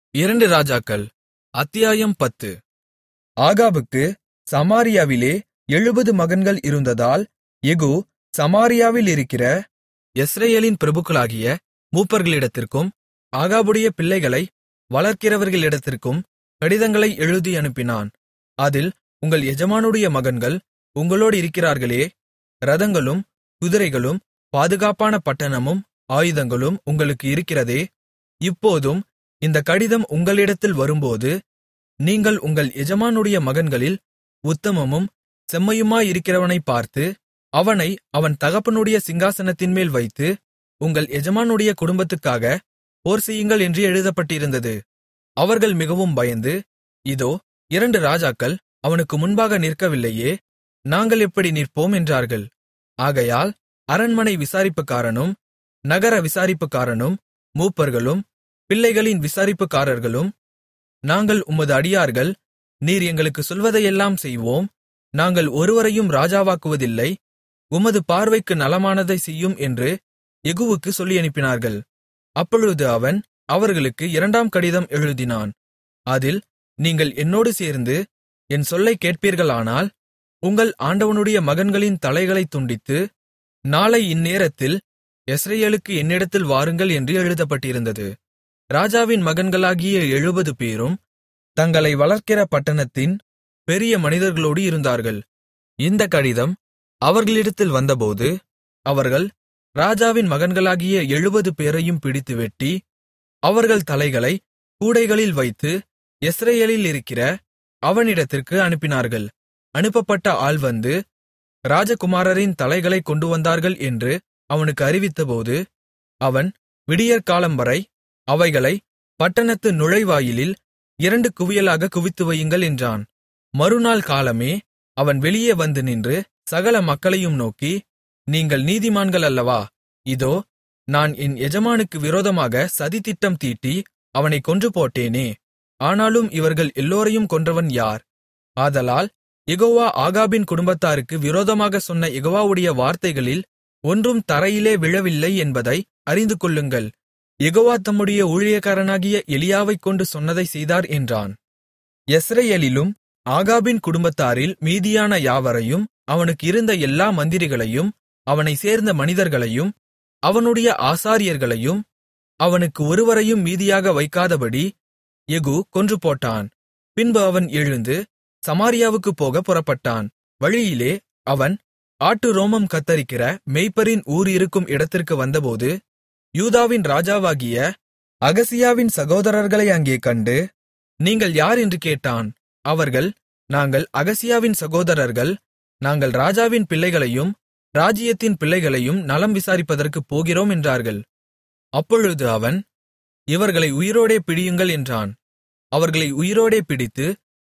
அத்தியாயம் 10. ஆகாபுக்கு சமாரியாவிலே 70 மகன்கள் இருந்ததால் யெகூ சமாரியாவிலிருக்கிற யெஸ்ரயேலின் பிரபுக்களாகிய மூப்பர்களிடத்திற்கும் ஆகாபுடைய பிள்ளைகளை வளர்க்கிறவர்களிடத்திற்கும் கடிதங்களை எழுதி அனுப்பினான். அதில், உங்கள் எஜமானுடைய மகன்கள் உங்களோடிருக்கிறார்களே, இரதங்களும் குதிரைகளும் பாதுகாப்பான பட்டணமும் ஆயுதங்களும் உங்களுக்கு இருக்கிறதே, இப்போதும் இந்தக் கடிதம் உங்களிடத்தில் வரும்போது, நீங்கள் உங்கள் எஜமானுடைய மகன்களில் உத்தமமும் செம்மையுமாயிருக்கிறவனைப் பார்த்து, அவனை அவன் தகப்பனுடைய சிங்காசனத்தின்மேல் வைத்து, உங்கள் எஜமானுடைய குடும்பத்துக்காகப் போர்செய்யுங்கள் என்று எழுதப்பட்டிருந்தது. அவர்கள் மிகவும் பயந்து, இதோ 2 ராஜாக்கள் அவனுக்கு முன்பாக நிற்கவில்லையே, நாங்கள் எப்படி நிற்போம் என்றார்கள். ஆகையால் அரண்மனை விசாரிப்புக்காரனும் நகர விசாரிப்புக்காரனும் மூப்பர்களும் பிள்ளைகளின் விசாரிப்புக்காரர்களும், நாங்கள் உமது அடியார்கள், நீர் எங்களுக்குச் சொல்வதையெல்லாம் செய்வோம், நாங்கள் ஒருவரையும் ராஜாவாக்குவதில்லை, உமது பார்வைக்கு நலமானதைச் செய்யும் என்று யெகூவுக்குச் சொல்லியனுப்பினார்கள். அப்பொழுது அவன் அவர்களுக்கு 2ஆம் கடிதம் எழுதினான். அதில், நீங்கள் என்னோடு சேர்ந்து என் சொல்லைக் கேட்பீர்களானால், உங்கள் ஆண்டவனுடைய மகன்களின் தலைகளைத் துண்டித்து, நாளை இந்நேரத்தில் யெஸ்ரயேலுக்கு என்னிடத்தில் வாருங்கள் என்று எழுதப்பட்டிருந்தது. ராஜாவின் மகன்களாகிய 70 பேரும் தங்களை வளர்க்கிற பட்டணத்தின் பெரிய மனிதர்களோடு இருந்தார்கள். இந்தக் கடிதம் அவர்களிடத்தில் வந்தபோது, அவர்கள் ராஜாவின் மகன்களாகிய 70 பேரையும் பிடித்து வெட்டி, அவர்கள் தலைகளை கூடைகளில் வைத்து யெஸ்ரயேலிலிருக்கிற அவனிடத்திற்கு அனுப்பினார்கள். அனுப்பப்பட்ட ஆள் வந்து, ராஜகுமாரரின் தலைகளைக் கொண்டுவந்தார்கள் என்று அவனுக்கு அறிவித்தபோது, அவன் விடியற்காலம்வரை அவைகளை பட்டணத்து நுழைவாயிலில் 2 குவியலாகக் குவித்து வையுங்கள் என்றான். மறுநாள் காலமே அவன் வெளியே வந்து நின்று சகல மக்களையும் நோக்கி, நீங்கள் நீதிமான்கள் அல்லவா? இதோ, நான் என் எஜமானுக்கு விரோதமாக சதித்திட்டம் தீட்டி அவனைக் கொன்று போட்டேனே, ஆனாலும் இவர்கள் எல்லோரையும் கொன்றவன் யார்? ஆதலால் யெகோவா ஆகாபின் குடும்பத்தாருக்கு விரோதமாகச் சொன்ன யெகோவாவுடைய வார்த்தைகளில் ஒன்றும் தரையிலே விழவில்லை என்பதை அறிந்துகொள்ளுங்கள். யெகோவா தம்முடைய ஊழியக்காரனாகிய எலியாவைக் கொண்டு சொன்னதைச் செய்தார் என்றான். யெஸ்ரயேலிலும் ஆகாபின் குடும்பத்தாரில் மீதியான யாவரையும், அவனுக்கு இருந்த எல்லா மந்திரிகளையும், அவனைச் சேர்ந்த மனிதர்களையும், அவனுடைய ஆசாரியர்களையும், அவனுக்கு ஒருவரையும் மீதியாக வைக்காதபடி யெகூ கொன்றுபோட்டான். பின்பு அவன் எழுந்து சமாரியாவுக்குப் போகப் புறப்பட்டான். வழியிலே அவன் ஆட்டு ரோமம் கத்தரிக்கிற மேய்ப்பரின் ஊர் இருக்கும் இடத்திற்கு வந்தபோது, யூதாவின் ராஜாவாகிய அகசியாவின் சகோதரர்களை அங்கே கண்டு, நீங்கள் யார் என்று கேட்டான். அவர்கள், நாங்கள் அகசியாவின் சகோதரர்கள், நாங்கள் ராஜாவின் பிள்ளைகளையும் ராஜ்ஜியத்தின் பிள்ளைகளையும் நலம் விசாரிப்பதற்குப் போகிறோம் என்றார்கள். அப்பொழுது அவன், இவர்களை உயிரோடே பிடியுங்கள் என்றான். அவர்களை உயிரோடே பிடித்து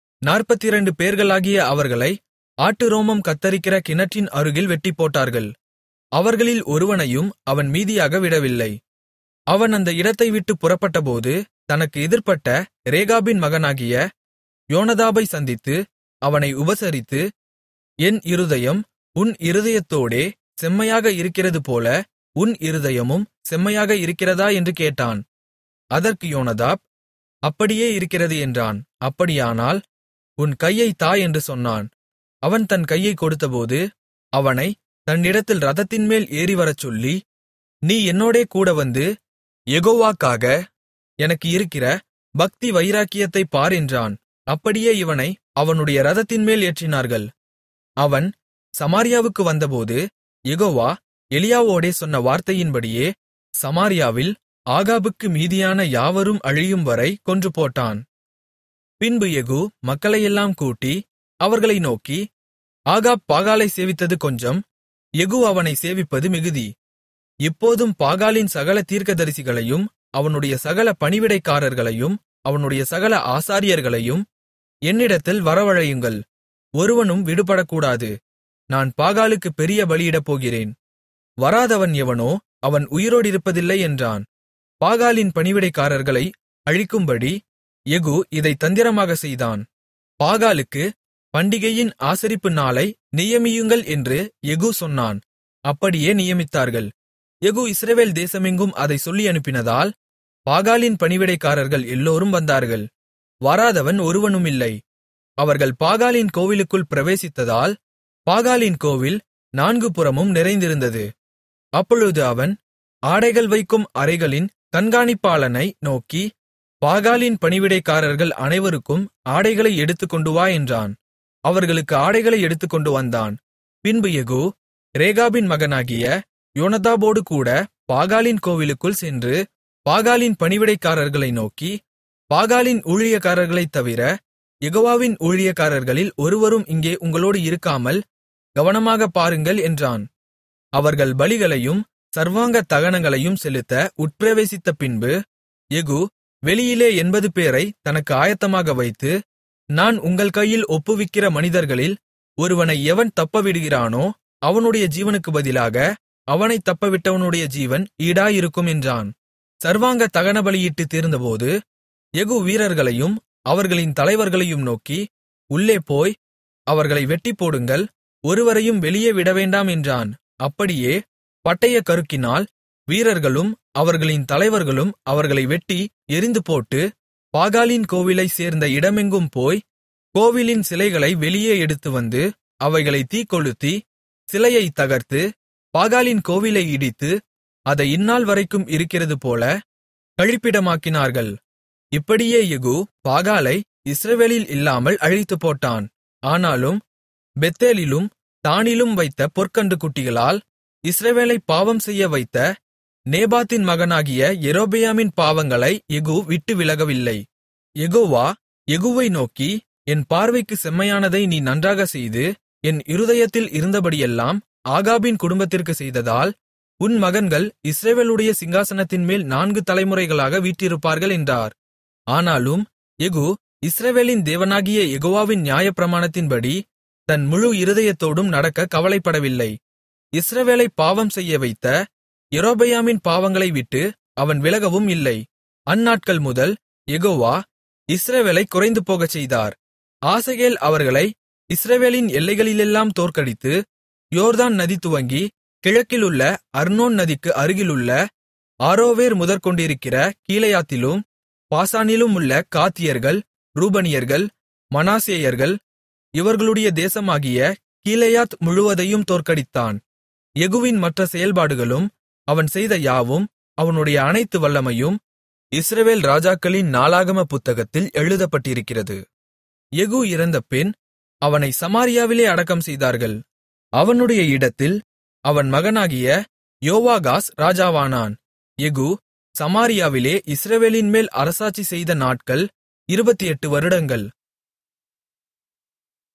42 பேர்களாகிய அவர்களை ஆட்டு ரோமம் கத்தரிக்கிற கிணற்றின் அருகில் வெட்டிப்போட்டார்கள். அவர்களில் ஒருவனையும் அவன் மீதியாக விடவில்லை. அவன் அந்த இடத்தை விட்டுப் புறப்பட்டபோது, தனக்கு எதிர்ப்பட்ட ரேகாபின் மகனாகிய யோனதாபை சந்தித்து அவனை உபசரித்து, என் இருதயம் உன் இருதயத்தோடே செம்மையாக இருக்கிறதுபோல உன் இருதயமும் செம்மையாக இருக்கிறதா என்று கேட்டான். அதற்கு யோனதாப், அப்படியே இருக்கிறது என்றான். அப்படியானால் உன் கையைத் தா என்று சொன்னான். அவன் தன் கையைக் கொடுத்தபோது, அவனை தன்னிடத்தில் இரதத்தின்மேல் ஏறிவரச் சொல்லி, நீ என்னோடே கூட வந்து யெகோவாக்காக எனக்கு இருக்கிற பக்தி வைராக்கியத்தைப் பார் என்றான். அப்படியே இவனை அவனுடைய இரதத்தின்மேல் ஏற்றினார்கள். அவன் சமாரியாவுக்கு வந்தபோது, யெகோவா எலியாவோடே சொன்ன வார்த்தையின்படியே சமாரியாவில் ஆகாபுக்கு மீதியான யாவரும் அழியும்வரை கொன்றுபோட்டான். பின்பு யெகூ மக்களையெல்லாம் கூட்டி அவர்களை நோக்கி, ஆகாப் பாகாலை சேவித்தது கொஞ்சம், யெகூ அவனை சேவிப்பது மிகுதி. இப்போதும் பாகாலின் சகல தீர்க்கதரிசிகளையும், அவனுடைய சகல பணிவிடைக்காரர்களையும், அவனுடைய சகல ஆசாரியர்களையும் என்னிடத்தில் வரவழையுங்கள். ஒருவனும் விடுபடக்கூடாது. நான் பாகாலுக்குப் பெரிய பலியிடப் போகிறேன். வராதவன் எவனோ அவன் உயிரோடிருப்பதில்லை என்றான். பாகாலின் பணிவிடைக்காரர்களை அழிக்கும்படி யெகூ இதைத் தந்திரமாகச் செய்தான். பாகாலுக்கு பண்டிகையின் ஆசரிப்பு நாளை நியமியுங்கள் என்று யெகூ சொன்னான். அப்படியே நியமித்தார்கள். யெகூ இஸ்ரவேல் தேசமெங்கும் அதைச் சொல்லி அனுப்பினதால், பாகாலின் பணிவிடைக்காரர்கள் எல்லோரும் வந்தார்கள். வராதவன் ஒருவனுமில்லை. அவர்கள் பாகாலின் கோவிலுக்குள் பிரவேசித்ததால் பாகாலின் கோவில் 4 புறமும் நிறைந்திருந்தது. அப்பொழுது அவன் ஆடைகள் வைக்கும் அறைகளின் கண்காணிப்பாளனை நோக்கி, பாகாலின் பணிவிடைக்காரர்கள் அனைவருக்கும் ஆடைகளை எடுத்துக்கொண்டு வா என்றான். அவர்களுக்கு ஆடைகளை எடுத்துக்கொண்டு வந்தான். பின்பு யெகூ ரேகாபின் மகனாகிய யோனதாபோடு கூட பாகாலின் கோவிலுக்குள் சென்று பாகாலின் பணிவிடைக்காரர்களை நோக்கி, பாகாலின் ஊழியக்காரர்களைத் தவிர யெகோவாவின் ஊழியக்காரர்களில் ஒருவரும் இங்கே உங்களோடு இருக்காமல் கவனமாகப் பாருங்கள் என்றான். அவர்கள் பலிகளையும் சர்வாங்க தகனங்களையும் செலுத்த உட்பிரவேசித்த பின்பு யெகூ வெளியிலே 80 பேரை தனக்கு ஆயத்தமாக வைத்து, நான் உங்கள் கையில் ஒப்புவிக்கிற மனிதர்களில் ஒருவனை எவன் தப்பவிடுகிறானோ அவனுடைய ஜீவனுக்கு பதிலாக அவனைத் தப்பவிட்டவனுடைய ஜீவன் ஈடாயிருக்கும் என்றான். சர்வாங்க தகனபலியிட்டுத் தீர்ந்தபோது யெகூ வீரர்களையும் அவர்களின் தலைவர்களையும் நோக்கி, உள்ளே போய் அவர்களை வெட்டிப்போடுங்கள், ஒருவரையும் வெளியே விடவேண்டாம் என்றான். அப்படியே பட்டயக் கருக்கினால் வீரர்களும் அவர்களின் தலைவர்களும் அவர்களை வெட்டி எறிந்துபோட்டு, பாகாலின் கோவிலைச் சேர்ந்த இடமெங்கும் போய் கோவிலின் சிலைகளை வெளியே எடுத்துவந்து அவைகளைத் தீக்கொளுத்தி சிலையைத் தகர்த்து பாகாலின் கோவிலை இடித்து அதை இந்நாள் வரைக்கும் இருக்கிறதுபோல கழிப்பிடமாக்கினார்கள். இப்படியே யெகூ பாகாலை இஸ்ரவேலில் இல்லாமல் அழித்துப்போட்டான். ஆனாலும் பெத்தேலிலும் தானிலும் வைத்த பொற்கன்றுக்குட்டிகளால் இஸ்ரவேலைப் பாவம் செய்ய வைத்த நேபாத்தின் மகனாகிய யெரொபெயாமின் பாவங்களை யெகூ விட்டு விலகவில்லை. யெகோவா யெகூவை நோக்கி, என் பார்வைக்குச் செம்மையானதை நீ நன்றாகச் செய்து என் இருதயத்தில் இருந்தபடியெல்லாம் ஆகாபின் குடும்பத்திற்குச் செய்ததால் உன் மகன்கள் இஸ்ரவேலுடைய சிங்காசனத்தின்மேல் 4 தலைமுறைகளாக வீற்றிருப்பார்கள் என்றார். ஆனாலும் யெகூ இஸ்ரவேலின் தேவனாகிய யெகோவாவின் நியாயப்பிரமாணத்தின்படி தன் முழு இருதயத்தோடும் நடக்க கவலைப்படவில்லை. இஸ்ரவேலைப் பாவம் செய்ய வைத்த யெரொபெயாமின் பாவங்களை விட்டு அவன் விலகவும் இல்லை. அந்நாட்கள் முதல் யெகோவா இஸ்ரவேலைக் குறைந்து போகச் செய்தார். ஆசகேல் அவர்களை இஸ்ரவேலின் எல்லைகளிலெல்லாம் தோற்கடித்து, யோர்தான் நதி துவங்கி கிழக்கிலுள்ள அர்னோன் நதிக்கு அருகிலுள்ள ஆரோவேர் முதற்கொண்டிருக்கிற கீலேயாத்திலும் பாசானிலும் உள்ள காத்தியர்கள், ரூபனியர்கள், மனாசேயர்கள் இவர்களுடைய தேசமாகிய கீலேயாத் முழுவதையும் தோற்கடித்தான். யெகூவின் மற்ற செயல்பாடுகளும் அவன் செய்த யாவும் அவனுடைய அனைத்து வல்லமையும் இஸ்ரவேல் ராஜாக்களின் நாளாகம புத்தகத்தில் எழுதப்பட்டிருக்கிறது. யெகூ இறந்தபின் அவனை சமாரியாவிலே அடக்கம் செய்தார்கள். அவனுடைய இடத்தில் அவன் மகனாகிய யோவாகாஸ் ராஜாவானான். யெகூ சமாரியாவிலே இஸ்ரவேலின்மேல் அரசாட்சி செய்த நாட்கள் 28 வருடங்கள்.